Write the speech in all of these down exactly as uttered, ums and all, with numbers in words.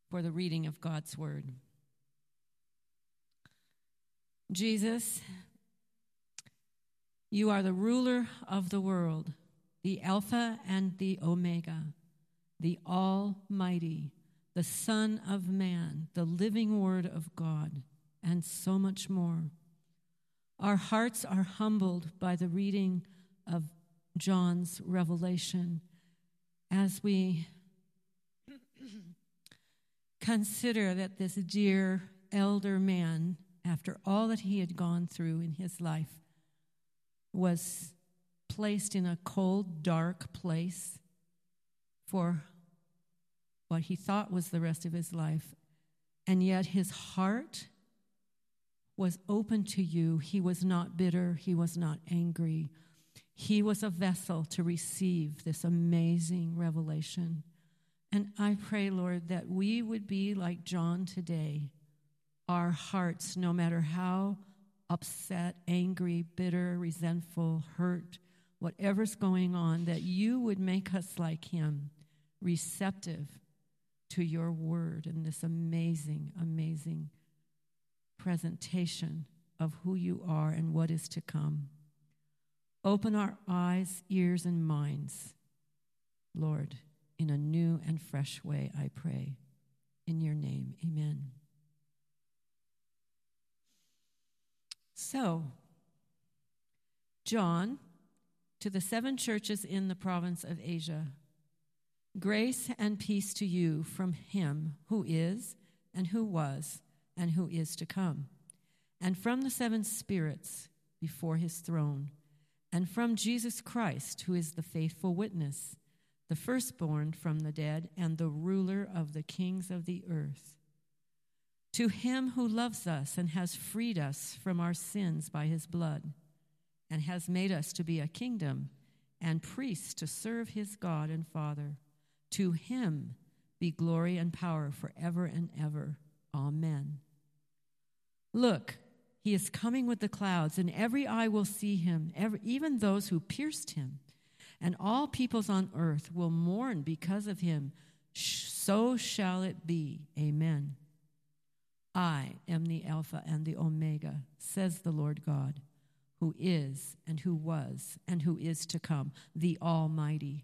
for the reading of God's word. Jesus, you are the ruler of the world, the Alpha and the Omega, the Almighty, the Son of Man, the living Word of God, and so much more. Our hearts are humbled by the reading of John's revelation as we consider that this dear elder man, after all that he had gone through in his life, was placed in a cold, dark place for what he thought was the rest of his life. And yet his heart was open to you. He was not bitter. He was not angry. He was a vessel to receive this amazing revelation. And I pray, Lord, that we would be like John today. Our hearts, no matter how upset, angry, bitter, resentful, hurt, whatever's going on, that you would make us like him, receptive to your word and this amazing, amazing presentation of who you are and what is to come. Open our eyes, ears, and minds, Lord, in a new and fresh way, I pray. In your name, amen. So, John, to the seven churches in the province of Asia, grace and peace to you from him who is, and who was, and who is to come, and from the seven spirits before his throne, and from Jesus Christ, who is the faithful witness, the firstborn from the dead, and the ruler of the kings of the earth. To him who loves us and has freed us from our sins by his blood, and has made us to be a kingdom and priests to serve his God and Father, to him be glory and power forever and ever. Amen. Look, he is coming with the clouds, and every eye will see him, every, even those who pierced him. And all peoples on earth will mourn because of him. So shall it be. Amen. I am the Alpha and the Omega, says the Lord God, who is and who was and who is to come, the Almighty.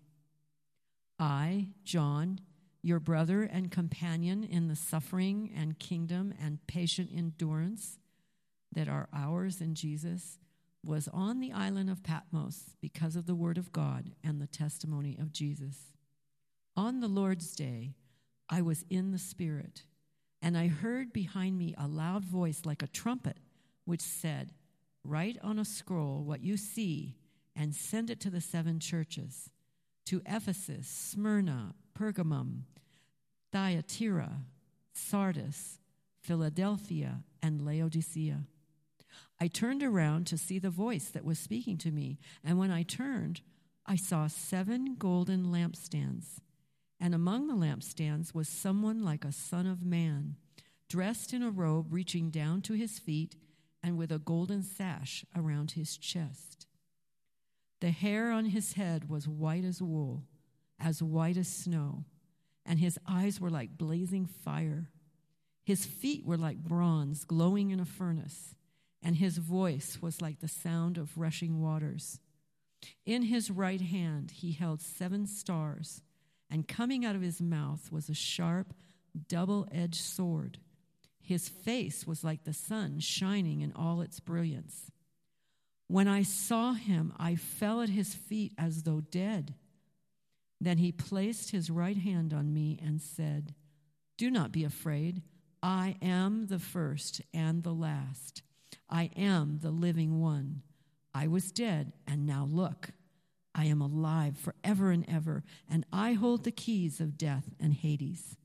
I, John, your brother and companion in the suffering and kingdom and patient endurance that are ours in Jesus, was on the island of Patmos because of the word of God and the testimony of Jesus. On the Lord's day, I was in the Spirit, and I heard behind me a loud voice like a trumpet, which said, "Write on a scroll what you see and send it to the seven churches, to Ephesus, Smyrna, Pergamum, Thyatira, Sardis, Philadelphia, and Laodicea." I turned around to see the voice that was speaking to me, and when I turned, I saw seven golden lampstands, and among the lampstands was someone like a son of man, dressed in a robe reaching down to his feet and with a golden sash around his chest. The hair on his head was white as wool, as white as snow, and his eyes were like blazing fire. His feet were like bronze glowing in a furnace, and his voice was like the sound of rushing waters. In his right hand he held seven stars, and coming out of his mouth was a sharp, double-edged sword. His face was like the sun shining in all its brilliance. When I saw him, I fell at his feet as though dead. Then he placed his right hand on me and said, "Do not be afraid. I am the first and the last. I am the living one. I was dead, and now look, I am alive forever and ever, and I hold the keys of death and Hades.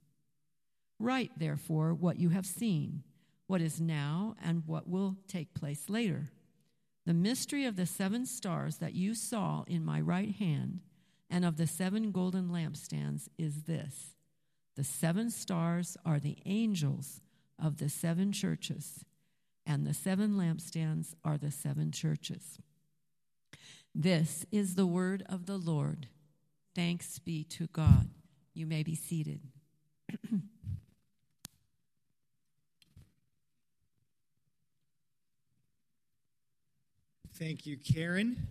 Write, therefore, what you have seen, what is now, and what will take place later. The mystery of the seven stars that you saw in my right hand and of the seven golden lampstands is this. The seven stars are the angels of the seven churches, and the seven lampstands are the seven churches." This is the word of the Lord. Thanks be to God. You may be seated. Thank you, Karen.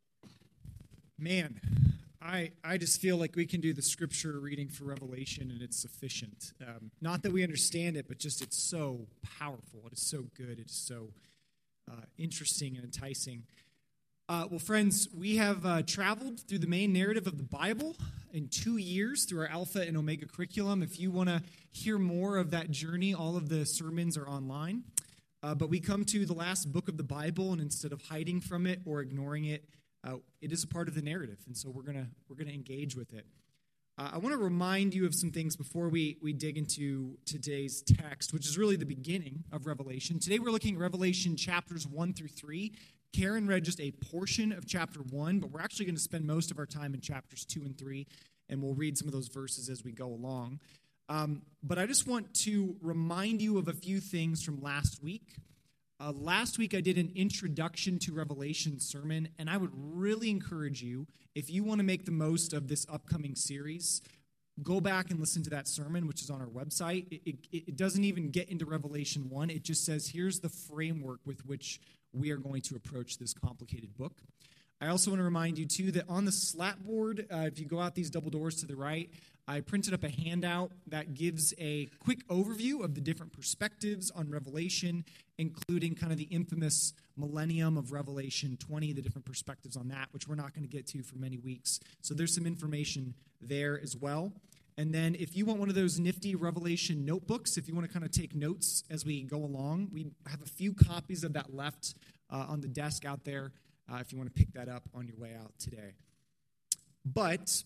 Man, I I just feel like we can do the scripture reading for Revelation and it's sufficient. Um, not that we understand it, but just it's so powerful. It is so good. It is so uh, interesting and enticing. Uh, well, friends, we have uh, traveled through the main narrative of the Bible in two years through our Alpha and Omega curriculum. If you want to hear more of that journey, all of the sermons are online. Uh, but we come to the last book of the Bible, and instead of hiding from it or ignoring it, uh, it is a part of the narrative, and so we're gonna we're gonna engage with it. Uh, I want to remind you of some things before we we dig into today's text, which is really the beginning of Revelation. Today we're looking at Revelation chapters one through three. Karen read just a portion of chapter one, but we're actually going to spend most of our time in chapters two and three, and we'll read some of those verses as we go along. Um, but I just want to remind you of a few things from last week. Uh, last week I did an introduction to Revelation sermon, and I would really encourage you, if you want to make the most of this upcoming series, go back and listen to that sermon, which is on our website. It, it, it doesn't even get into Revelation one. It just says, here's the framework with which we are going to approach this complicated book. I also want to remind you, too, that on the slat board, uh, if you go out these double doors to the right, I printed up a handout that gives a quick overview of the different perspectives on Revelation, including kind of the infamous millennium of Revelation twenty, the different perspectives on that, which we're not going to get to for many weeks. So there's some information there as well. And then if you want one of those nifty Revelation notebooks, if you want to kind of take notes as we go along, we have a few copies of that left uh, on the desk out there uh, if you want to pick that up on your way out today. But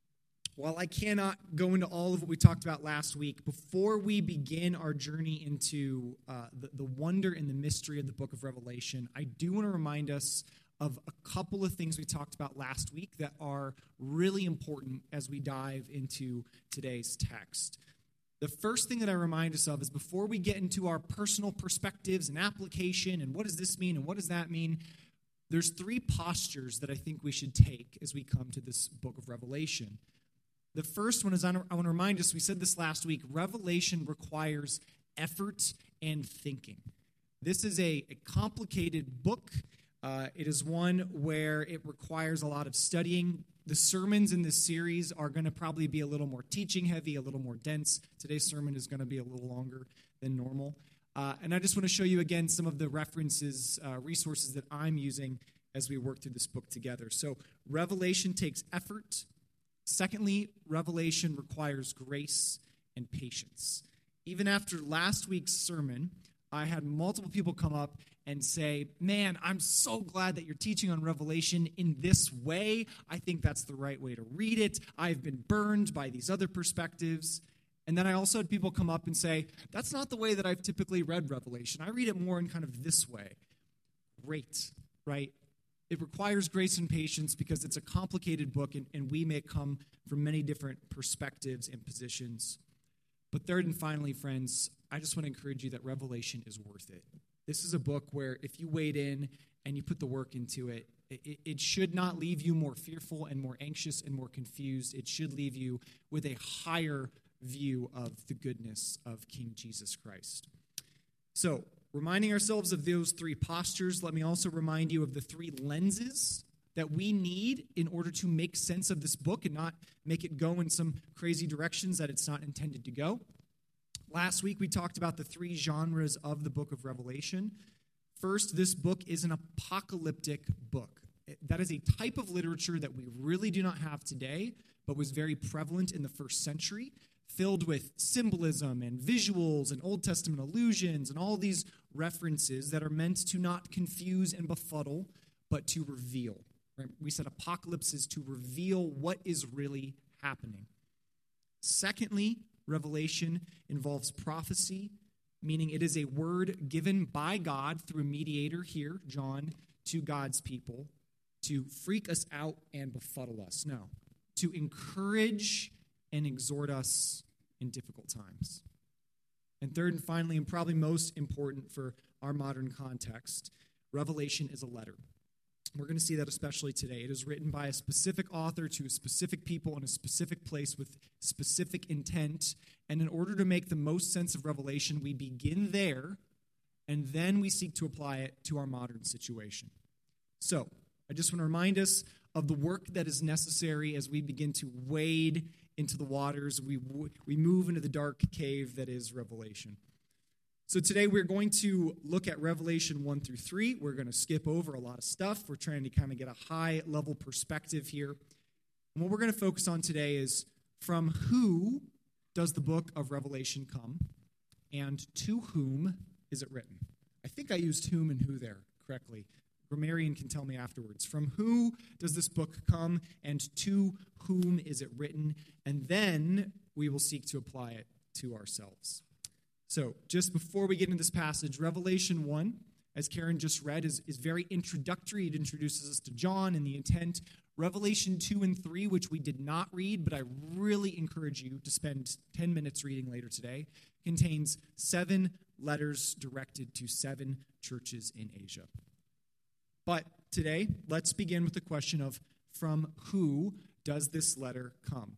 while I cannot go into all of what we talked about last week, before we begin our journey into uh, the, the wonder and the mystery of the book of Revelation, I do want to remind us of a couple of things we talked about last week that are really important as we dive into today's text. The first thing that I remind us of is before we get into our personal perspectives and application and what does this mean and what does that mean, there's three postures that I think we should take as we come to this book of Revelation. The first one is, I want to remind us, we said this last week, Revelation requires effort and thinking. This is a, a complicated book. Uh, it is one where it requires a lot of studying. The sermons in this series are going to probably be a little more teaching heavy, a little more dense. Today's sermon is going to be a little longer than normal. Uh, and I just want to show you again some of the references, uh, resources that I'm using as we work through this book together. So Revelation takes effort. Secondly, Revelation requires grace and patience. Even after last week's sermon, I had multiple people come up and say, man, I'm so glad that you're teaching on Revelation in this way. I think that's the right way to read it. I've been burned by these other perspectives. And then I also had people come up and say, that's not the way that I've typically read Revelation. I read it more in kind of this way. Great, right? It requires grace and patience because it's a complicated book, and, and we may come from many different perspectives and positions. But third and finally, friends, I just want to encourage you that Revelation is worth it. This is a book where if you wade in and you put the work into it, it, it should not leave you more fearful and more anxious and more confused. It should leave you with a higher view of the goodness of King Jesus Christ. So, reminding ourselves of those three postures, let me also remind you of the three lenses that we need in order to make sense of this book and not make it go in some crazy directions that it's not intended to go. Last week, we talked about the three genres of the book of Revelation. First, this book is an apocalyptic book. That is a type of literature that we really do not have today, but was very prevalent in the first century, filled with symbolism and visuals and Old Testament allusions and all these references that are meant to not confuse and befuddle, but to reveal. Right? We said apocalypse is to reveal what is really happening. Secondly, Revelation involves prophecy, meaning it is a word given by God through a mediator here, John, to God's people to freak us out and befuddle us. No, to encourage and exhort us in difficult times. And third and finally, and probably most important for our modern context, Revelation is a letter. We're going to see that especially today. It is written by a specific author to a specific people in a specific place with specific intent. And in order to make the most sense of Revelation, we begin there, and then we seek to apply it to our modern situation. So, I just want to remind us of the work that is necessary as we begin to wade into the waters. We, we move into the dark cave that is Revelation. So today we're going to look at Revelation one through three. We're going to skip over a lot of stuff. We're trying to kind of get a high-level perspective here. And what we're going to focus on today is, from who does the book of Revelation come, and to whom is it written? I think I used whom and who there correctly. Grammarian can tell me afterwards. From who does this book come, and to whom is it written? And then we will seek to apply it to ourselves. So, just before we get into this passage, Revelation one, as Karen just read, is, is very introductory. It introduces us to John and the intent. Revelation two and three, which we did not read, but I really encourage you to spend ten minutes reading later today, contains seven letters directed to seven churches in Asia. But today, let's begin with the question of, from who does this letter come?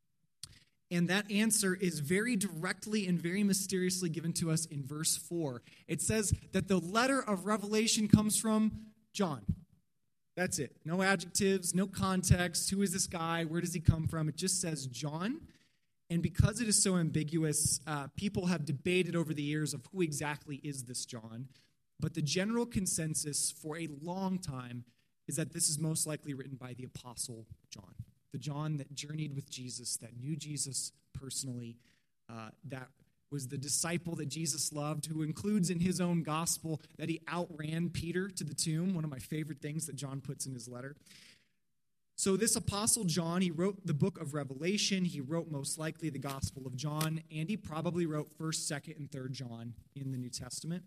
And that answer is very directly and very mysteriously given to us in verse four. It says that the letter of Revelation comes from John. That's it. No adjectives, no context. Who is this guy? Where does he come from? It just says John. And because it is so ambiguous, uh, people have debated over the years of who exactly is this John. But the general consensus for a long time is that this is most likely written by the Apostle John. The John that journeyed with Jesus, that knew Jesus personally, uh, that was the disciple that Jesus loved, who includes in his own gospel that he outran Peter to the tomb, one of my favorite things that John puts in his letter. So this Apostle John, he wrote the book of Revelation, he wrote most likely the Gospel of John, and he probably wrote first, second, and third John in the New Testament.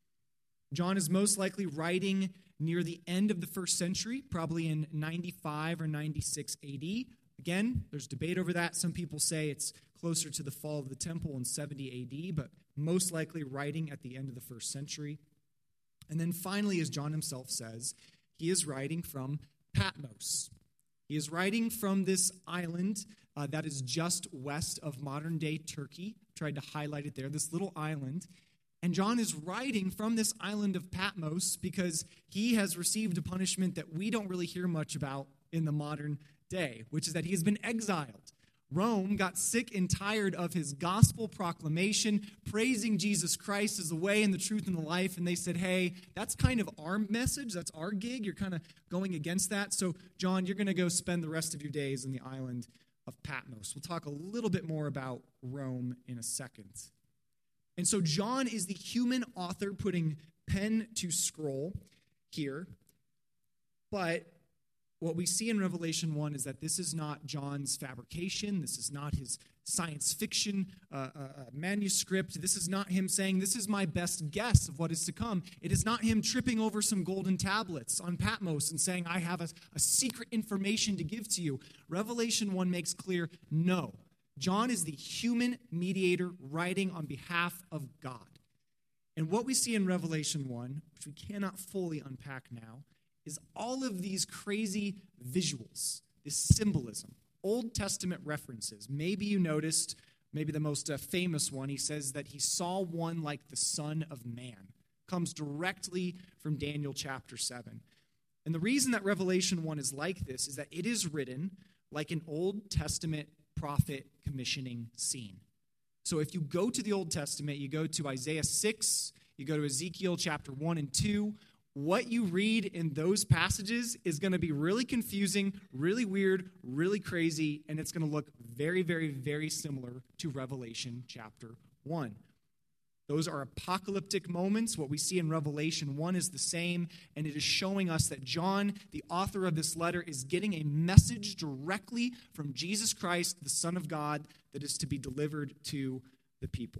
John is most likely writing near the end of the first century, probably in ninety-five or ninety-six A D. Again, there's debate over that. Some people say it's closer to the fall of the temple in seventy A D, but most likely writing at the end of the first century. And then finally, as John himself says, he is writing from Patmos. He is writing from this island uh, that is just west of modern-day Turkey. Tried to highlight it there, this little island. And John is writing from this island of Patmos because he has received a punishment that we don't really hear much about in the modern day, which is that he has been exiled. Rome got sick and tired of his gospel proclamation, praising Jesus Christ as the way and the truth and the life, and they said, hey, that's kind of our message, that's our gig, you're kind of going against that, so John, you're going to go spend the rest of your days in the island of Patmos. We'll talk a little bit more about Rome in a second. And so John is the human author putting pen to scroll here. But what we see in Revelation one is that this is not John's fabrication. This is not his science fiction uh, uh, manuscript. This is not him saying, this is my best guess of what is to come. It is not him tripping over some golden tablets on Patmos and saying, I have a, a secret information to give to you. Revelation one makes clear, no. John is the human mediator writing on behalf of God. And what we see in Revelation one, which we cannot fully unpack now, is all of these crazy visuals, this symbolism, Old Testament references. Maybe you noticed, maybe the most uh, famous one, he says that he saw one like the Son of Man. Comes directly from Daniel chapter seven. And the reason that Revelation one is like this is that it is written like an Old Testament prophet commissioning scene. So if you go to the Old Testament, you go to Isaiah six, you go to Ezekiel chapter one and two, what you read in those passages is going to be really confusing, really weird, really crazy, and it's going to look very, very, very similar to Revelation chapter one. Those are apocalyptic moments. What we see in Revelation one is the same, and it is showing us that John, the author of this letter, is getting a message directly from Jesus Christ, the Son of God, that is to be delivered to the people.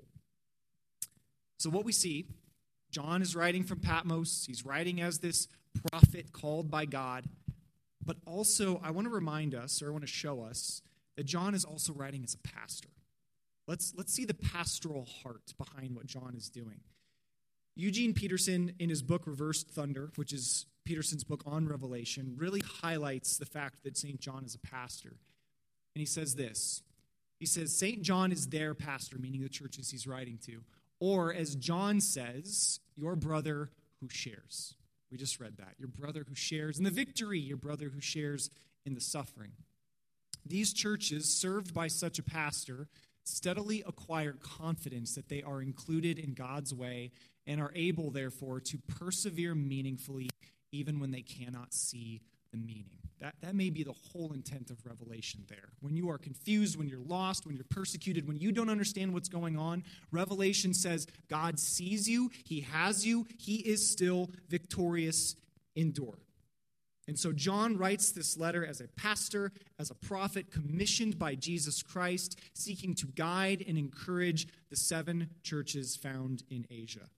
So what we see, John is writing from Patmos. He's writing as this prophet called by God. But also, I want to remind us, or I want to show us, that John is also writing as a pastor. Let's, let's see the pastoral heart behind what John is doing. Eugene Peterson, in his book Reversed Thunder, which is Peterson's book on Revelation, really highlights the fact that Saint John is a pastor. And he says this. He says, Saint John is their pastor, meaning the churches he's writing to. Or, as John says, your brother who shares. We just read that. Your brother who shares in the victory, your brother who shares in the suffering. These churches, served by such a pastor, steadily acquire confidence that they are included in God's way and are able, therefore, to persevere meaningfully even when they cannot see the meaning. That, that may be the whole intent of Revelation there. When you are confused, when you're lost, when you're persecuted, when you don't understand what's going on, Revelation says God sees you, he has you, he is still victorious. Endure. And so John writes this letter as a pastor, as a prophet, commissioned by Jesus Christ, seeking to guide and encourage the seven churches found in Asia.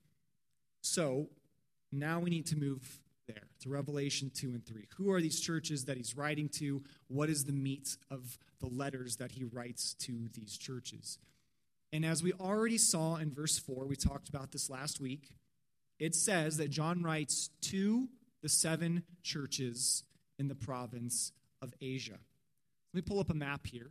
So now we need to move there to Revelation two and three. Who are these churches that he's writing to? What is the meat of the letters that he writes to these churches? And as we already saw in verse four, we talked about this last week, it says that John writes to the seven churches in the province of Asia. Let me pull up a map here.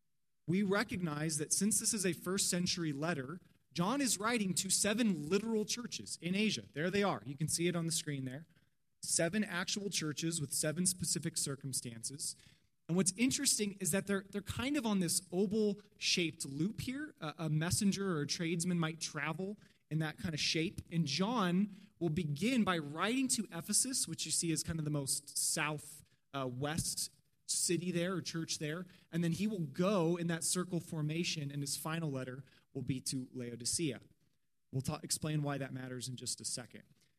We recognize that since this is a first century letter, John is writing to seven literal churches in Asia. There they are. You can see it on the screen there. Seven actual churches with seven specific circumstances. And what's interesting is that they're, they're kind of on this oval-shaped loop here. A, a messenger or a tradesman might travel in that kind of shape. And John will begin by writing to Ephesus, which you see is kind of the most southwest uh, city there or church there. And then he will go in that circle formation, and his final letter will be to Laodicea. We'll ta- explain why that matters in just a second.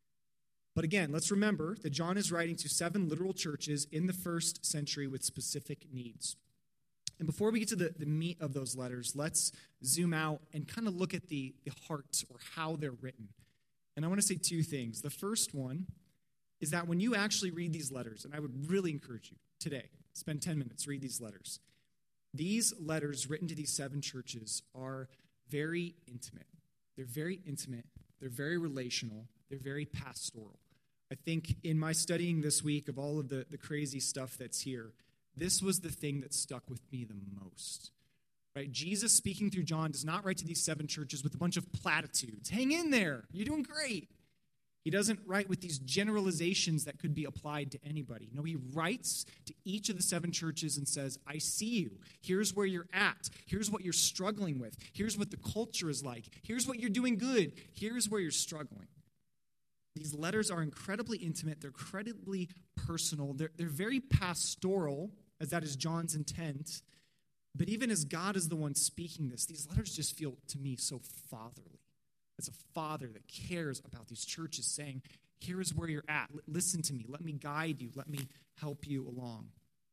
But again, let's remember that John is writing to seven literal churches in the first century with specific needs. And before we get to the, the meat of those letters, let's zoom out and kind of look at the, the heart or how they're written. And I want to say two things. The first one is that when you actually read these letters, and I would really encourage you today, spend ten minutes, read these letters. These letters written to these seven churches are very intimate. They're very intimate. They're very relational. They're very pastoral. I think in my studying this week of all of the, the crazy stuff that's here, this was the thing that stuck with me the most. Right? Jesus, speaking through John, does not write to these seven churches with a bunch of platitudes. Hang in there. You're doing great. He doesn't write with these generalizations that could be applied to anybody. No, he writes to each of the seven churches and says, I see you. Here's where you're at. Here's what you're struggling with. Here's what the culture is like. Here's what you're doing good. Here's where you're struggling. These letters are incredibly intimate. They're incredibly personal. They're, they're very pastoral, as that is John's intent. But even as God is the one speaking this, these letters just feel, to me, so fatherly. As a father that cares about these churches, saying, here is where you're at. L- listen to me. Let me guide you. Let me help you along.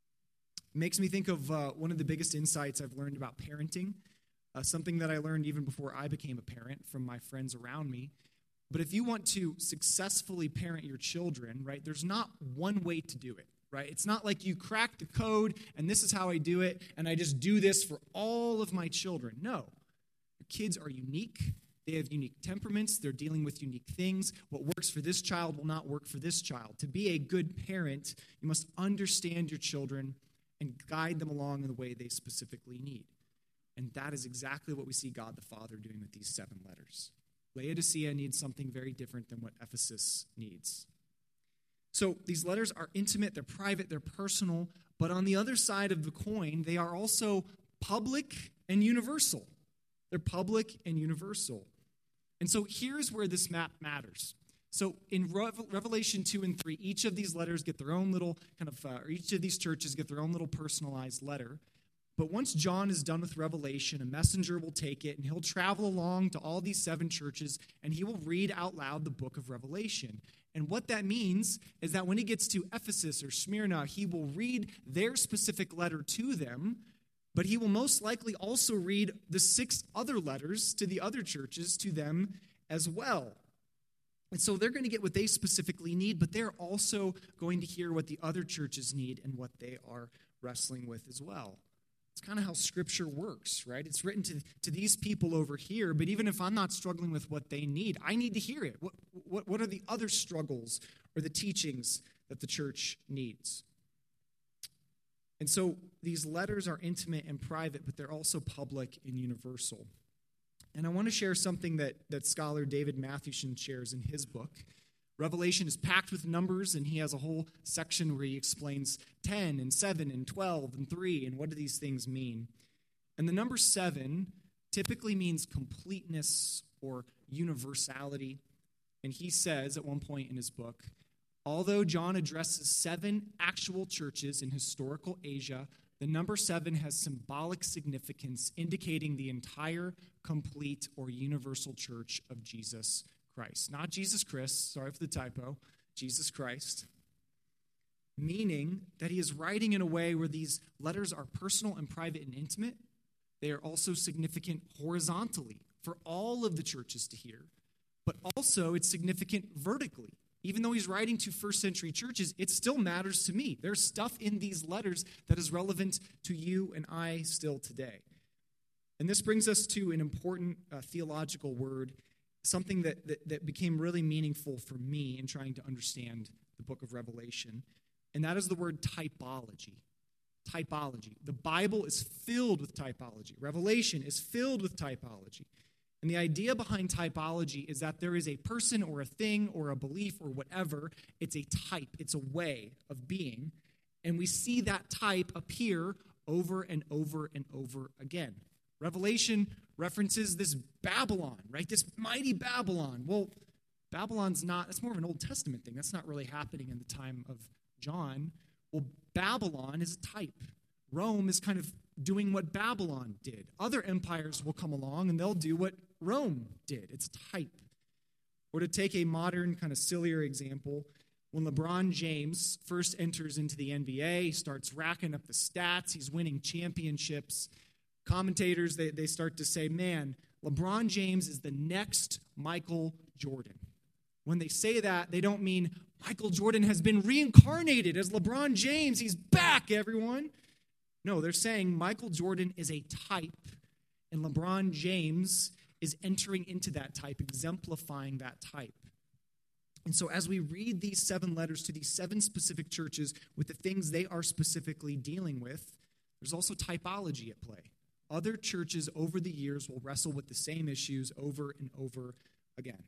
It makes me think of uh, one of the biggest insights I've learned about parenting, uh, something that I learned even before I became a parent from my friends around me. But if you want to successfully parent your children, right, there's not one way to do it, right? It's not like you crack the code and this is how I do it and I just do this for all of my children. No. Your kids are unique. They have unique temperaments. They're dealing with unique things. What works for this child will not work for this child. To be a good parent, you must understand your children and guide them along in the way they specifically need. And that is exactly what we see God the Father doing with these seven letters. Laodicea needs something very different than what Ephesus needs. So these letters are intimate, they're private, they're personal, but on the other side of the coin, they are also public and universal. They're public and universal. And so here's where this map matters. So in Revelation two and three, each of these letters get their own little kind of, uh, or each of these churches get their own little personalized letter. But once John is done with Revelation, a messenger will take it, and he'll travel along to all these seven churches, and he will read out loud the book of Revelation. And what that means is that when he gets to Ephesus or Smyrna, he will read their specific letter to them, but he will most likely also read the six other letters to the other churches to them as well. And so they're going to get what they specifically need, but they're also going to hear what the other churches need and what they are wrestling with as well. It's kind of how Scripture works, right? It's written to, to these people over here, but even if I'm not struggling with what they need, I need to hear it. What, what, what are the other struggles or the teachings that the church needs? And so these letters are intimate and private, but they're also public and universal. And I want to share something that, that scholar David Mathewson shares in his book, Revelation is packed with numbers, and he has a whole section where he explains ten and seven and twelve and three and what do these things mean. And the number seven typically means completeness or universality. And he says at one point in his book, although John addresses seven actual churches in historical Asia, the number seven has symbolic significance, indicating the entire, complete, or universal church of Jesus Christ. Not Jesus Christ, sorry for the typo, Jesus Christ. Meaning that he is writing in a way where these letters are personal and private and intimate. They are also significant horizontally for all of the churches to hear, but also it's significant vertically. Even though he's writing to first century churches, it still matters to me. There's stuff in these letters that is relevant to you and I still today. And this brings us to an important uh, theological word, something that, that, that became really meaningful for me in trying to understand the book of Revelation, and that is the word typology. Typology. The Bible is filled with typology. Revelation is filled with typology. And the idea behind typology is that there is a person or a thing or a belief or whatever. It's a type. It's a way of being. And we see that type appear over and over and over again. Revelation references this Babylon, right? This mighty Babylon. Well, Babylon's not, that's more of an Old Testament thing. That's not really happening in the time of John. Well, Babylon is a type. Rome is kind of doing what Babylon did. Other empires will come along and they'll do what Rome did. It's type. Or to take a modern, kind of sillier example, when LeBron James first enters into the N B A, he starts racking up the stats, he's winning championships. Commentators, they, they start to say, man, LeBron James is the next Michael Jordan. When they say that, they don't mean Michael Jordan has been reincarnated as LeBron James. He's back, everyone. No, they're saying Michael Jordan is a type, and LeBron James is entering into that type, exemplifying that type. And so as we read these seven letters to these seven specific churches with the things they are specifically dealing with, there's also typology at play. Other churches over the years will wrestle with the same issues over and over again.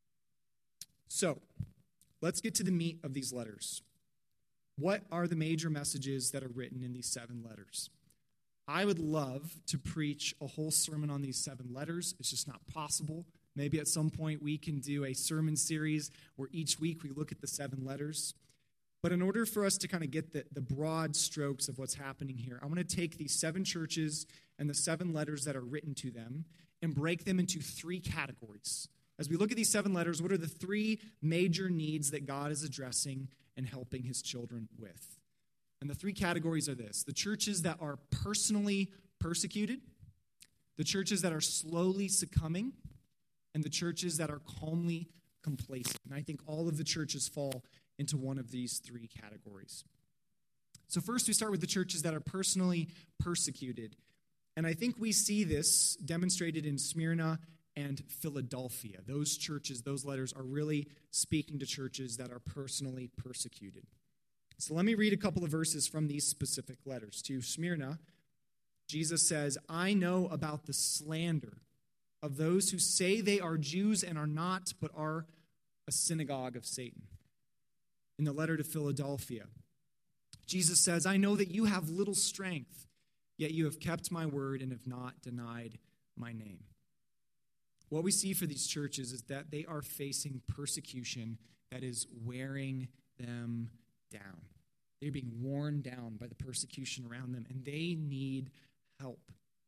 So, let's get to the meat of these letters. What are the major messages that are written in these seven letters? I would love to preach a whole sermon on these seven letters. It's just not possible. Maybe at some point we can do a sermon series where each week we look at the seven letters. But in order for us to kind of get the, the broad strokes of what's happening here, I want to take these seven churches and the seven letters that are written to them and break them into three categories. As we look at these seven letters, what are the three major needs that God is addressing and helping his children with? And the three categories are this: the churches that are personally persecuted, the churches that are slowly succumbing, and the churches that are calmly complacent. And I think all of the churches fall into one of these three categories. So first we start with the churches that are personally persecuted. And I think we see this demonstrated in Smyrna and Philadelphia. Those churches, those letters are really speaking to churches that are personally persecuted. So let me read a couple of verses from these specific letters. To Smyrna, Jesus says, I know about the slander of those who say they are Jews and are not, but are a synagogue of Satan. In the letter to Philadelphia, Jesus says, I know that you have little strength, yet you have kept my word and have not denied my name. What we see for these churches is that they are facing persecution that is wearing them down. They're being worn down by the persecution around them, and they need help.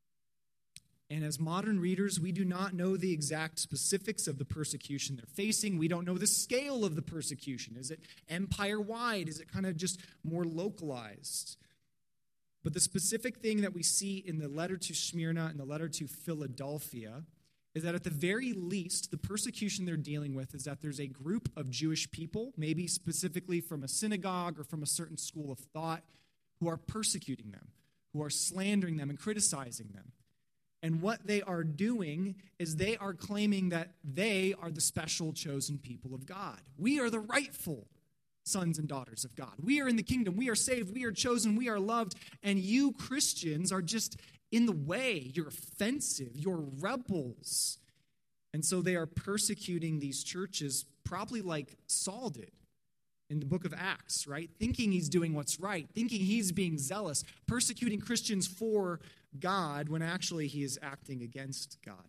And as modern readers, we do not know the exact specifics of the persecution they're facing. We don't know the scale of the persecution. Is it empire-wide? Is it kind of just more localized? But the specific thing that we see in the letter to Smyrna and the letter to Philadelphia is that at the very least, the persecution they're dealing with is that there's a group of Jewish people, maybe specifically from a synagogue or from a certain school of thought, who are persecuting them, who are slandering them and criticizing them. And what they are doing is they are claiming that they are the special chosen people of God. We are the rightful sons and daughters of God. We are in the kingdom. We are saved. We are chosen. We are loved. And you Christians are just in the way. You're offensive. You're rebels. And so they are persecuting these churches probably like Saul did in the book of Acts, right? Thinking he's doing what's right, thinking he's being zealous, persecuting Christians for God when actually he is acting against God.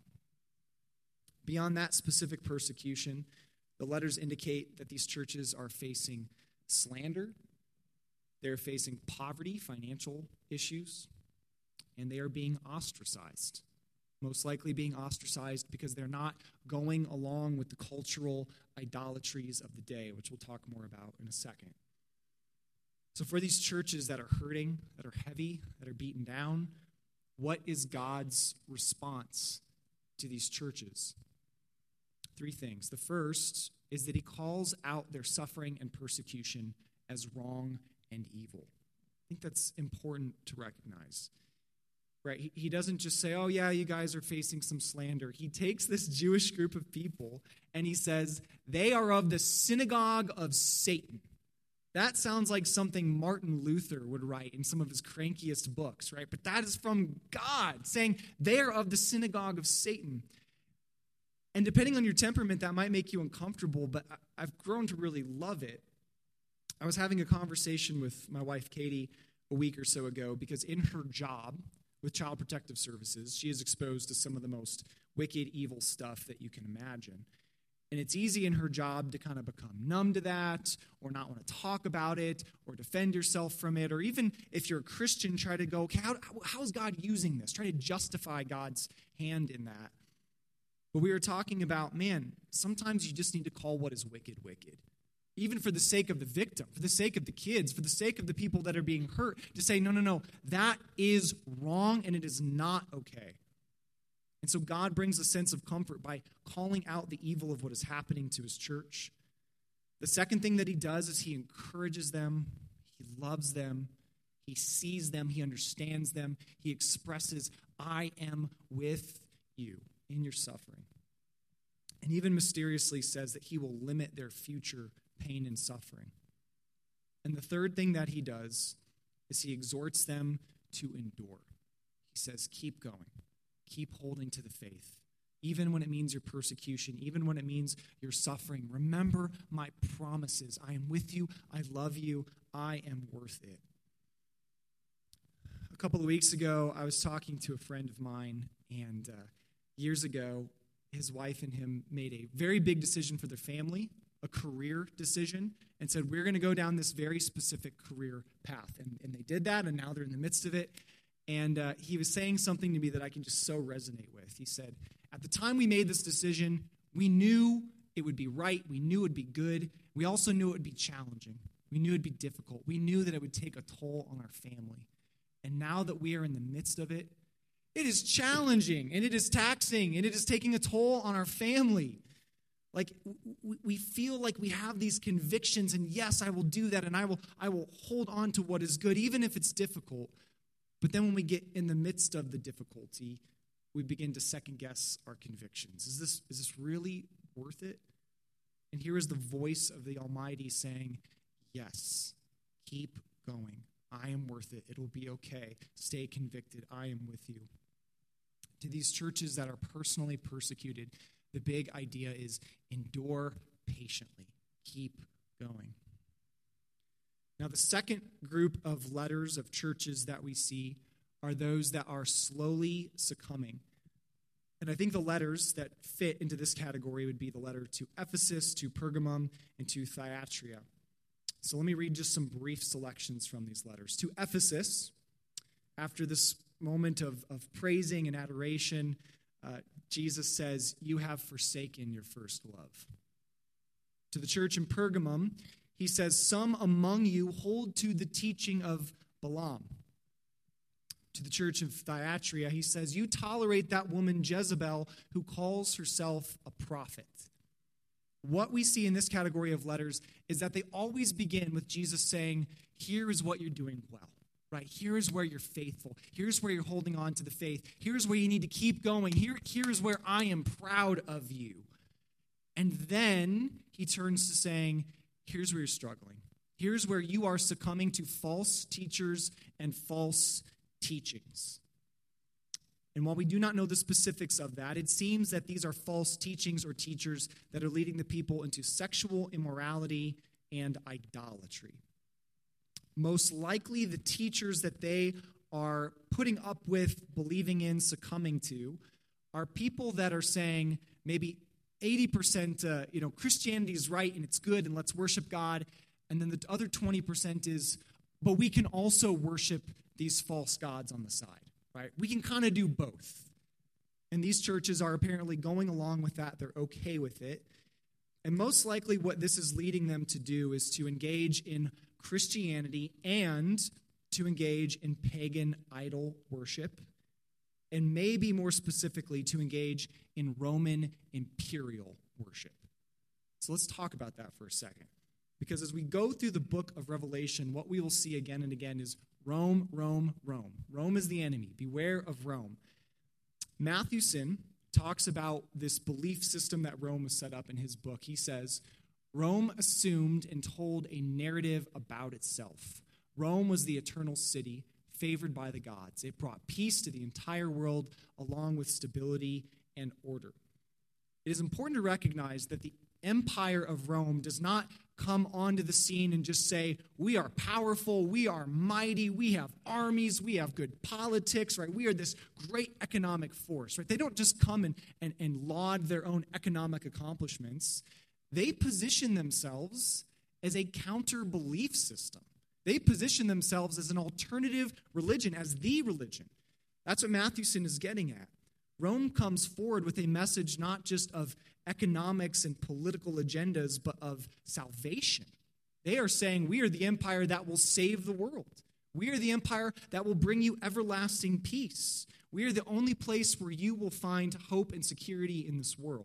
Beyond that specific persecution, the letters indicate that these churches are facing slander, they're facing poverty, financial issues, and they are being ostracized. Most likely being ostracized because they're not going along with the cultural idolatries of the day, which we'll talk more about in a second. So for these churches that are hurting, that are heavy, that are beaten down, what is God's response to these churches? Three things. The first is that he calls out their suffering and persecution as wrong and evil. I think that's important to recognize. Right? He, he doesn't just say, oh, yeah, you guys are facing some slander. He takes this Jewish group of people and he says, they are of the synagogue of Satan. That sounds like something Martin Luther would write in some of his crankiest books, right? But that is from God, saying they are of the synagogue of Satan. And depending on your temperament, that might make you uncomfortable, but I've grown to really love it. I was having a conversation with my wife, Katie, a week or so ago, because in her job with Child Protective Services, she is exposed to some of the most wicked, evil stuff that you can imagine. And it's easy in her job to kind of become numb to that, or not want to talk about it, or defend yourself from it, or even if you're a Christian, try to go, okay, how, how is God using this? Try to justify God's hand in that. But we were talking about, man, sometimes you just need to call what is wicked, wicked. Even for the sake of the victim, for the sake of the kids, for the sake of the people that are being hurt, to say, no, no, no, that is wrong and it is not okay. And so God brings a sense of comfort by calling out the evil of what is happening to his church. The second thing that he does is he encourages them, he loves them, he sees them, he understands them, he expresses, I am with you in your suffering. And even mysteriously says that he will limit their future pain and suffering. And the third thing that he does is he exhorts them to endure. He says, keep going. Keep holding to the faith. Even when it means your persecution, even when it means your suffering, remember my promises. I am with you. I love you. I am worth it. A couple of weeks ago, I was talking to a friend of mine, and uh, years ago, his wife and him made a very big decision for their family, a career decision, and said, we're going to go down this very specific career path. And, and they did that, and now they're in the midst of it. And uh, he was saying something to me that I can just so resonate with. He said, at the time we made this decision, we knew it would be right. We knew it would be good. We also knew it would be challenging. We knew it would be difficult. We knew that it would take a toll on our family. And now that we are in the midst of it, it is challenging, and it is taxing, and it is taking a toll on our family. Like, we feel like we have these convictions, and yes, I will do that, and I will I will hold on to what is good, even if it's difficult. But then when we get in the midst of the difficulty, we begin to second-guess our convictions. Is this, is this really worth it? And here is the voice of the Almighty saying, yes, keep going. I am worth it. It'll be okay. Stay convicted. I am with you. To these churches that are personally persecuted, the big idea is endure patiently. Keep going. Now, the second group of letters of churches that we see are those that are slowly succumbing. And I think the letters that fit into this category would be the letter to Ephesus, to Pergamum, and to Thyatira. So let me read just some brief selections from these letters. To Ephesus, after this moment of, of praising and adoration, uh, Jesus says, you have forsaken your first love. To the church in Pergamum, he says, some among you hold to the teaching of Balaam. To the church of Thyatira, he says, you tolerate that woman Jezebel who calls herself a prophet. What we see in this category of letters is that they always begin with Jesus saying, here is what you're doing well, right? Here is where you're faithful. Here's where you're holding on to the faith. Here's where you need to keep going. Here, here is where I am proud of you. And then he turns to saying, here's where you're struggling. Here's where you are succumbing to false teachers and false teachings. And while we do not know the specifics of that, it seems that these are false teachings or teachers that are leading the people into sexual immorality and idolatry. Most likely, the teachers that they are putting up with, believing in, succumbing to, are people that are saying maybe eighty percent, uh, you know, Christianity is right and it's good and let's worship God. And then the other twenty percent is, but we can also worship these false gods on the side, right? We can kind of do both. And these churches are apparently going along with that. They're okay with it. And most likely what this is leading them to do is to engage in Christianity and to engage in pagan idol worship, and maybe more specifically to engage in Roman imperial worship. So let's talk about that for a second. Because as we go through the book of Revelation, what we will see again and again is Rome, Rome, Rome. Rome is the enemy. Beware of Rome. Matthewson talks about this belief system that Rome has set up in his book. He says, Rome assumed and told a narrative about itself. Rome was the eternal city, favored by the gods. It brought peace to the entire world, along with stability and order. It is important to recognize that the empire of Rome does not come onto the scene and just say, we are powerful, we are mighty, we have armies, we have good politics, right? We are this great economic force, right? They don't just come and, and, and laud their own economic accomplishments. They position themselves as a counter-belief system. They position themselves as an alternative religion, as the religion. That's what Matthewson is getting at. Rome comes forward with a message not just of economics and political agendas, but of salvation. They are saying, we are the empire that will save the world. We are the empire that will bring you everlasting peace. We are the only place where you will find hope and security in this world.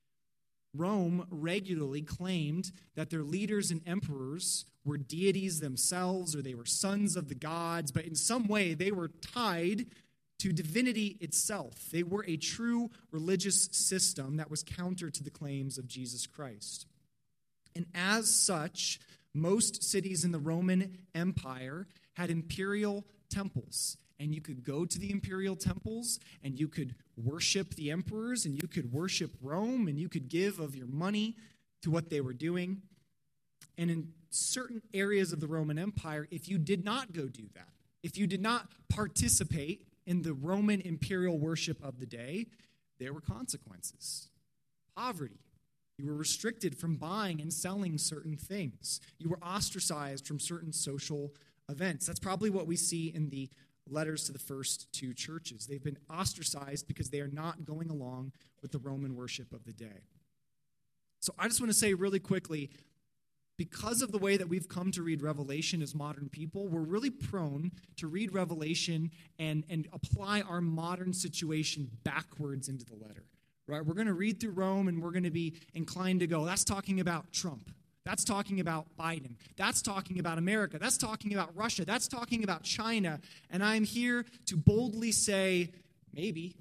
Rome regularly claimed that their leaders and emperors were deities themselves, or they were sons of the gods, but in some way they were tied to divinity itself. They were a true religious system that was counter to the claims of Jesus Christ. And as such, most cities in the Roman Empire had imperial temples. And you could go to the imperial temples, and you could worship the emperors, and you could worship Rome, and you could give of your money to what they were doing. And in certain areas of the Roman Empire, if you did not go do that, if you did not participate in the Roman imperial worship of the day, there were consequences. Poverty. You were restricted from buying and selling certain things. You were ostracized from certain social events. That's probably what we see in the letters to the first two churches. They've been ostracized because they are not going along with the Roman worship of the day. So I just want to say really quickly, because of the way that we've come to read Revelation as modern people, we're really prone to read Revelation and, and apply our modern situation backwards into the letter. Right? We're going to read through Rome, and we're going to be inclined to go, that's talking about Trump. That's talking about Biden. That's talking about America. That's talking about Russia. That's talking about China. And I'm here to boldly say, maybe,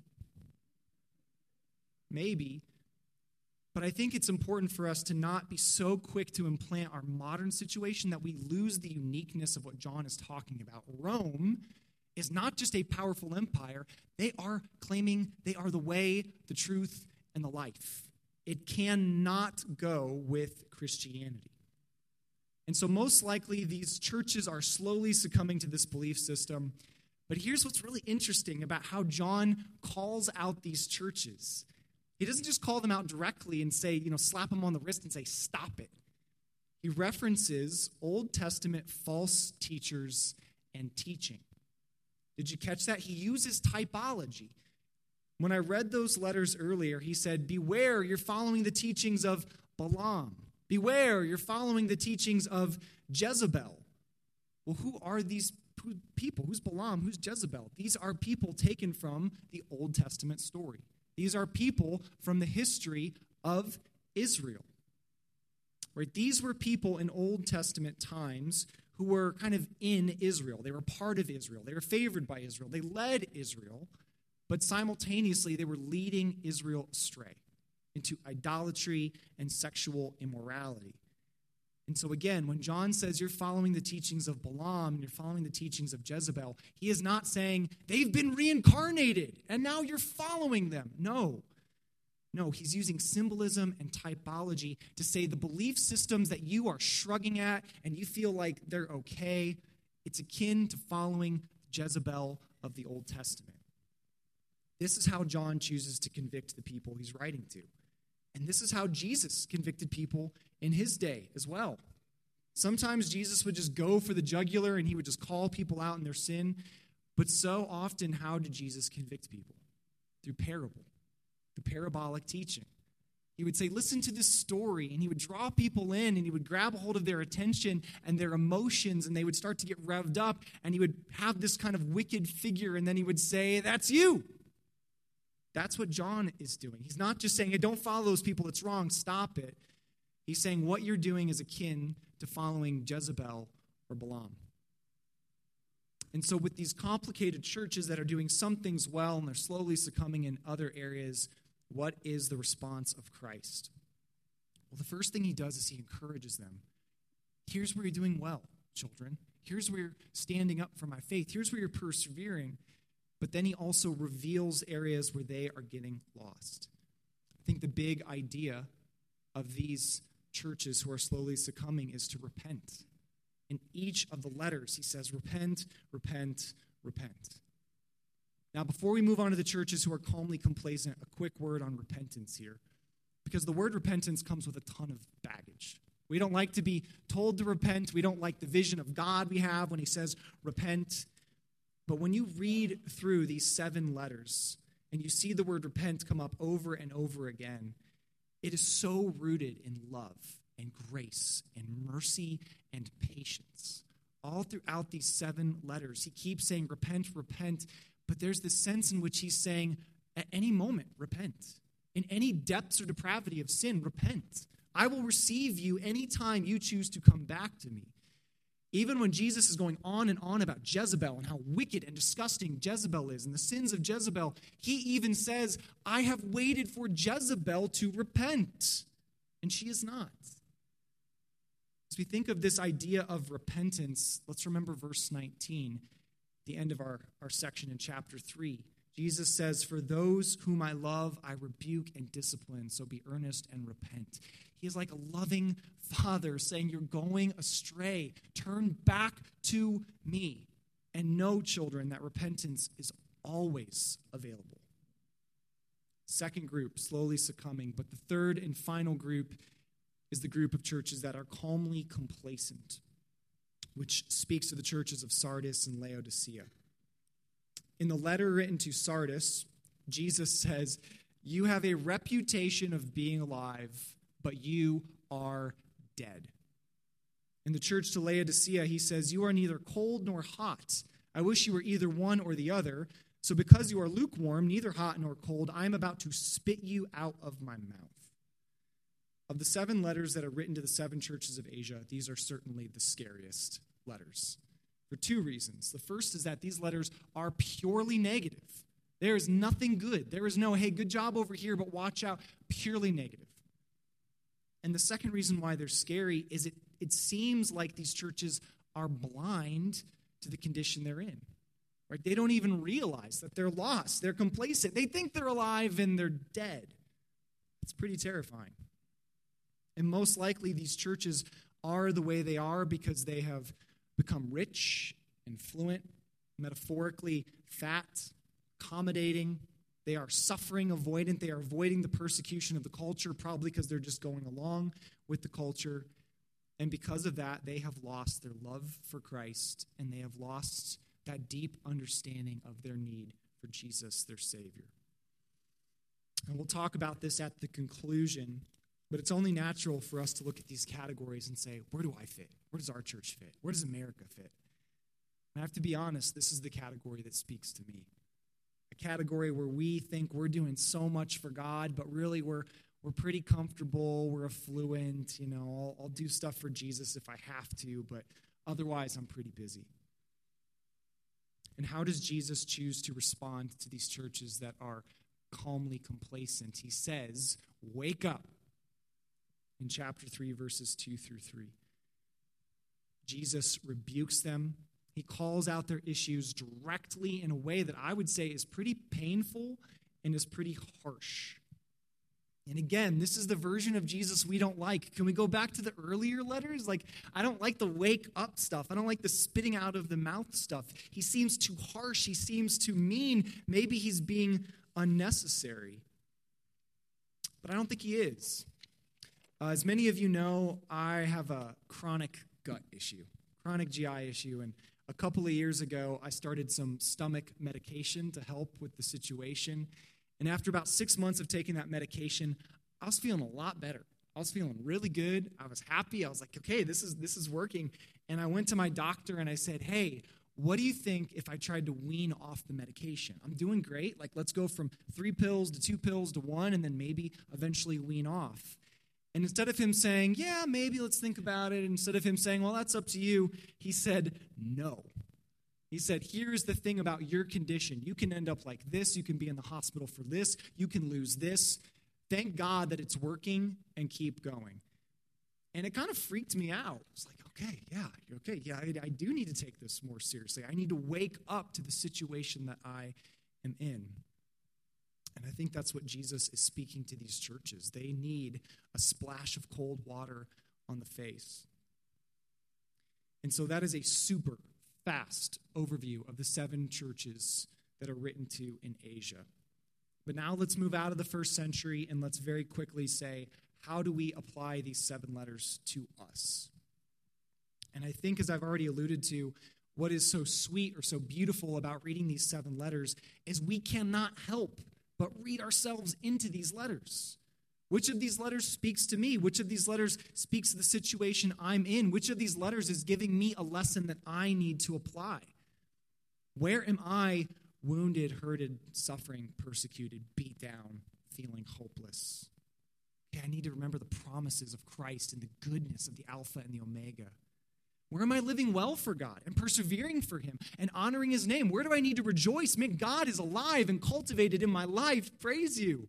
maybe, but I think it's important for us to not be so quick to implant our modern situation that we lose the uniqueness of what John is talking about. Rome is not just a powerful empire. They are claiming they are the way, the truth, and the life. It cannot go with Christianity. And so most likely these churches are slowly succumbing to this belief system. But here's what's really interesting about how John calls out these churches. He doesn't just call them out directly and say, you know, slap them on the wrist and say, stop it. He references Old Testament false teachers and teaching. Did you catch that? He uses typology. When I read those letters earlier, he said, beware, you're following the teachings of Balaam. Beware, you're following the teachings of Jezebel. Well, who are these people? Who's Balaam? Who's Jezebel? These are people taken from the Old Testament story. These are people from the history of Israel. Right? These were people in Old Testament times who were kind of in Israel. They were part of Israel. They were favored by Israel. They led Israel. But simultaneously, they were leading Israel astray into idolatry and sexual immorality. And so again, when John says you're following the teachings of Balaam, you're following the teachings of Jezebel, he is not saying they've been reincarnated and now you're following them. No. No, he's using symbolism and typology to say the belief systems that you are shrugging at and you feel like they're okay, it's akin to following Jezebel of the Old Testament. This is how John chooses to convict the people he's writing to. And this is how Jesus convicted people in his day as well. Sometimes Jesus would just go for the jugular and he would just call people out in their sin. But so often, how did Jesus convict people? Through parable, through parabolic teaching. He would say, listen to this story, and he would draw people in, and he would grab a hold of their attention and their emotions, and they would start to get revved up, and he would have this kind of wicked figure, and then he would say, that's you. That's what John is doing. He's not just saying, hey, don't follow those people, it's wrong, stop it. He's saying what you're doing is akin to following Jezebel or Balaam. And so with these complicated churches that are doing some things well and they're slowly succumbing in other areas, what is the response of Christ? Well, the first thing he does is he encourages them. Here's where you're doing well, children. Here's where you're standing up for my faith. Here's where you're persevering. But then he also reveals areas where they are getting lost. I think the big idea of these churches who are slowly succumbing is to repent. In each of the letters, he says, repent, repent, repent. Now, before we move on to the churches who are calmly complacent, a quick word on repentance here. Because the word repentance comes with a ton of baggage. We don't like to be told to repent. We don't like the vision of God we have when he says repent. But when you read through these seven letters and you see the word repent come up over and over again, it is so rooted in love and grace and mercy and patience. All throughout these seven letters, he keeps saying repent, repent, but there's this sense in which he's saying at any moment, repent. In any depths or depravity of sin, repent. I will receive you anytime you choose to come back to me. Even when Jesus is going on and on about Jezebel and how wicked and disgusting Jezebel is and the sins of Jezebel, he even says, I have waited for Jezebel to repent, and she is not. As we think of this idea of repentance, let's remember verse nineteen, the end of our, our section in chapter three. Jesus says, for those whom I love, I rebuke and discipline, so be earnest and repent. He is like a loving father saying, you're going astray. Turn back to me. And know, children, that repentance is always available. Second group, slowly succumbing. But the third and final group is the group of churches that are calmly complacent, which speaks to the churches of Sardis and Laodicea. In the letter written to Sardis, Jesus says, you have a reputation of being alive, but you are dead. In the church to Laodicea, he says, you are neither cold nor hot. I wish you were either one or the other. So because you are lukewarm, neither hot nor cold, I am about to spit you out of my mouth. Of the seven letters that are written to the seven churches of Asia, these are certainly the scariest letters. For two reasons. The first is that these letters are purely negative. There is nothing good. There is no, hey, good job over here, but watch out, purely negative. And the second reason why they're scary is it, it seems like these churches are blind to the condition they're in. Right? They don't even realize that they're lost. They're complacent. They think they're alive and they're dead. It's pretty terrifying. And most likely these churches are the way they are because they have become rich and fluent, metaphorically fat, accommodating. They are suffering avoidant. They are avoiding the persecution of the culture, probably because they're just going along with the culture. And because of that, they have lost their love for Christ, and they have lost that deep understanding of their need for Jesus, their Savior. And we'll talk about this at the conclusion, but it's only natural for us to look at these categories and say, where do I fit? Where does our church fit? Where does America fit? And I have to be honest, this is the category that speaks to me. A category where we think we're doing so much for God, but really we're we're pretty comfortable, we're affluent, you know, I'll, I'll do stuff for Jesus if I have to, but otherwise I'm pretty busy. And how does Jesus choose to respond to these churches that are calmly complacent? He says, wake up. In chapter three, verses two through three. Jesus rebukes them. He calls out their issues directly in a way that I would say is pretty painful and is pretty harsh. And again, this is the version of Jesus we don't like. Can we go back to the earlier letters? Like, I don't like the wake up stuff. I don't like the spitting out of the mouth stuff. He seems too harsh. He seems too mean. Maybe he's being unnecessary. But I don't think he is. Uh, as many of you know, I have a chronic gut issue, chronic G I issue. And a couple of years ago, I started some stomach medication to help with the situation. And after about six months of taking that medication, I was feeling a lot better. I was feeling really good. I was happy. I was like, okay, this is this is working. And I went to my doctor and I said, hey, what do you think if I tried to wean off the medication? I'm doing great. Like, let's go from three pills to two pills to one and then maybe eventually wean off. And instead of him saying, yeah, maybe let's think about it, instead of him saying, well, that's up to you, he said, no. He said, here's the thing about your condition. You can end up like this. You can be in the hospital for this. You can lose this. Thank God that it's working, and keep going. And it kind of freaked me out. I was like, okay, yeah, okay, yeah, I, I do need to take this more seriously. I need to wake up to the situation that I am in. And I think that's what Jesus is speaking to these churches. They need a splash of cold water on the face. And so that is a super fast overview of the seven churches that are written to in Asia. But now let's move out of the first century and let's very quickly say, how do we apply these seven letters to us? And I think, as I've already alluded to, what is so sweet or so beautiful about reading these seven letters is we cannot help but read ourselves into these letters. Which of these letters speaks to me? Which of these letters speaks to the situation I'm in? Which of these letters is giving me a lesson that I need to apply? Where am I wounded, hurted, suffering, persecuted, beat down, feeling hopeless? Okay, I need to remember the promises of Christ and the goodness of the Alpha and the Omega. Where am I living well for God and persevering for him and honoring his name? Where do I need to rejoice? Man, God is alive and cultivated in my life. Praise you.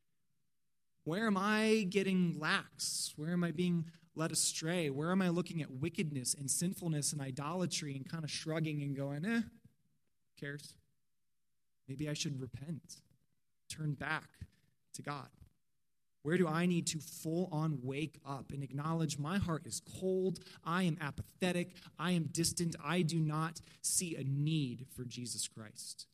Where am I getting lax? Where am I being led astray? Where am I looking at wickedness and sinfulness and idolatry and kind of shrugging and going, eh, who cares? Maybe I should repent, turn back to God. Where do I need to full-on wake up and acknowledge my heart is cold, I am apathetic, I am distant, I do not see a need for Jesus Christ?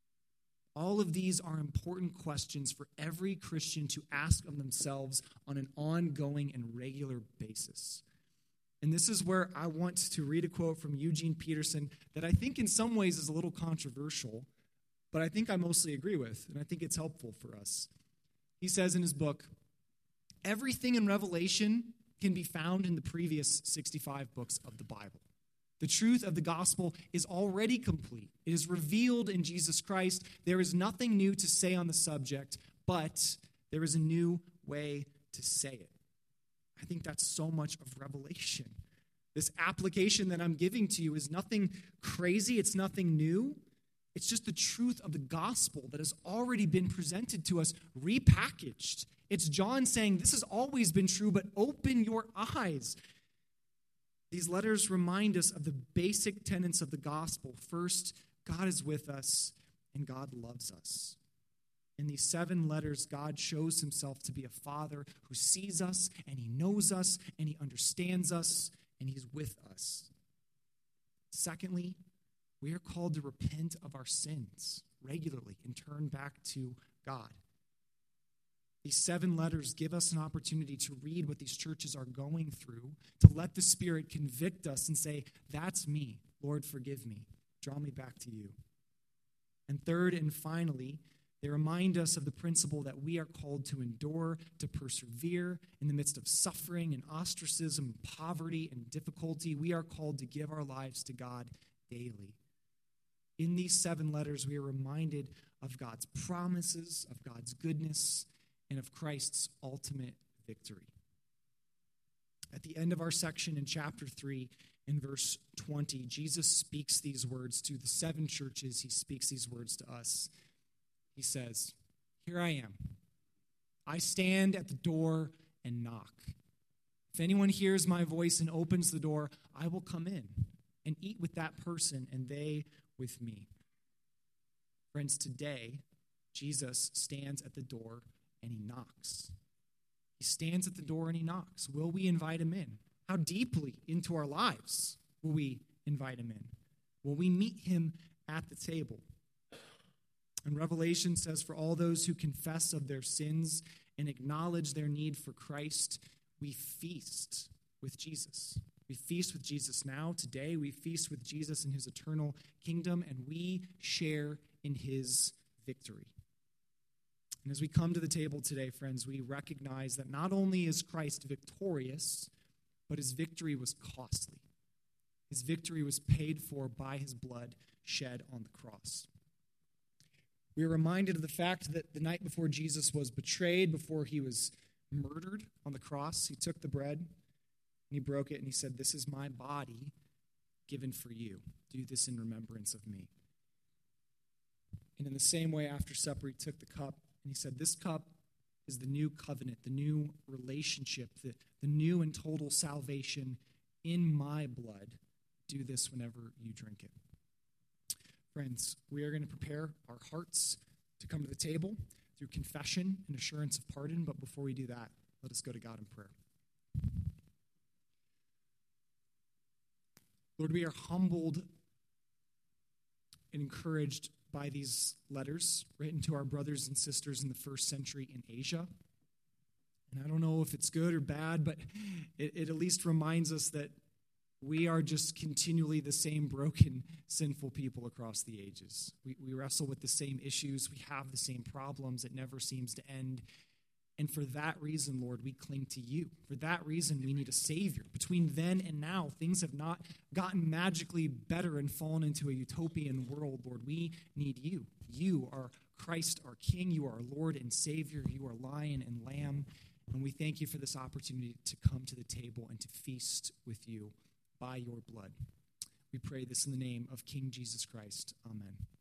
All of these are important questions for every Christian to ask of themselves on an ongoing and regular basis. And this is where I want to read a quote from Eugene Peterson that I think in some ways is a little controversial, but I think I mostly agree with, and I think it's helpful for us. He says in his book, everything in Revelation can be found in the previous sixty-five books of the Bible. The truth of the gospel is already complete. It is revealed in Jesus Christ. There is nothing new to say on the subject, but there is a new way to say it. I think that's so much of Revelation. This application that I'm giving to you is nothing crazy. It's nothing new. It's just the truth of the gospel that has already been presented to us, repackaged. It's John saying, this has always been true, but open your eyes. These letters remind us of the basic tenets of the gospel. First, God is with us, and God loves us. In these seven letters, God shows himself to be a father who sees us, and he knows us, and he understands us, and he's with us. Secondly, we are called to repent of our sins regularly and turn back to God. These seven letters give us an opportunity to read what these churches are going through, to let the Spirit convict us and say, that's me. Lord, forgive me. Draw me back to you. And third and finally, they remind us of the principle that we are called to endure, to persevere in the midst of suffering and ostracism, poverty and difficulty. We are called to give our lives to God daily. In these seven letters, we are reminded of God's promises, of God's goodness, and of Christ's ultimate victory. At the end of our section in chapter three, in verse twenty, Jesus speaks these words to the seven churches. He speaks these words to us. He says, here I am. I stand at the door and knock. If If anyone hears my voice and opens the door, I will come in and eat with that person and they with me. Friends, today, Jesus stands at the door and he knocks. He stands at the door and he knocks. Will we invite him in? How deeply into our lives will we invite him in? Will we meet him at the table? And Revelation says, for all those who confess of their sins and acknowledge their need for Christ, we feast with Jesus. We feast with Jesus now, today. We feast with Jesus in his eternal kingdom, and we share in his victory. And as we come to the table today, friends, we recognize that not only is Christ victorious, but his victory was costly. His victory was paid for by his blood shed on the cross. We are reminded of the fact that the night before Jesus was betrayed, before he was murdered on the cross, he took the bread and he broke it and he said, "This is my body given for you. Do this in remembrance of me." And in the same way, after supper, he took the cup and he said, "This cup is the new covenant, the new relationship, the, the new and total salvation in my blood. Do this whenever you drink it." Friends, we are going to prepare our hearts to come to the table through confession and assurance of pardon. But before we do that, let us go to God in prayer. Lord, we are humbled and encouraged by these letters written to our brothers and sisters in the first century in Asia. And I don't know if it's good or bad, but it, it at least reminds us that we are just continually the same broken, sinful people across the ages. We, we wrestle with the same issues. We have the same problems. It never seems to end. And for that reason, Lord, we cling to you. For that reason, we need a Savior. Between then and now, things have not gotten magically better and fallen into a utopian world, Lord. We need you. You are Christ, our King. You are our Lord and Savior. You are Lion and Lamb. And we thank you for this opportunity to come to the table and to feast with you by your blood. We pray this in the name of King Jesus Christ. Amen.